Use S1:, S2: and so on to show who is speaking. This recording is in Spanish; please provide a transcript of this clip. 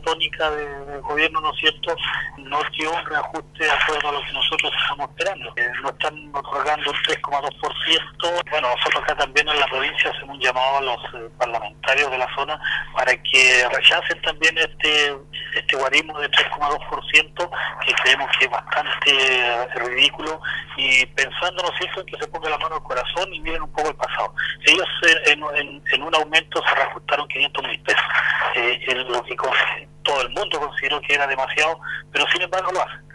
S1: tónica del gobierno, ¿no es cierto?, no quedó un reajuste de acuerdo a lo que nosotros estamos esperando. Nos están otorgando un 3,2%. Bueno, nosotros acá también en la provincia hacemos un llamado a los parlamentarios de la zona para que rechacen también este guarismo de 3,2%, que creemos que es bastante ridículo, y pensando, ¿no es cierto?, en que se ponga la mano al corazón y miren un poco el pasado. Ellos en un aumento se reajustaron 500.000 pesos, lo que todo el mundo consideró que era demasiado, pero sin embargo lo hacen.